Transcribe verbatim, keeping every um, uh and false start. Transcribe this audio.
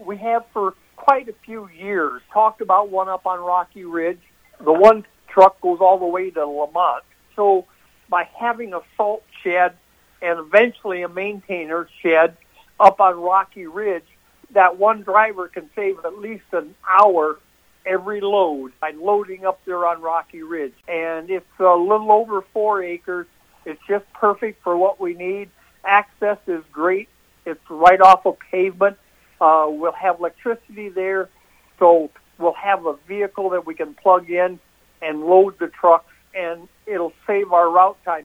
we have for quite a few years talked about one up on Rocky Ridge. The one truck goes all the way to Lamont. So by having a salt shed and eventually a maintainer shed up on Rocky Ridge, that one driver can save at least an hour every load by loading up there on Rocky Ridge. And it's a little over four acres. It's just perfect for what we need. Access is great. It's right off of pavement. Uh, we'll have electricity there, so we'll have a vehicle that we can plug in and load the trucks, and it'll save our route time.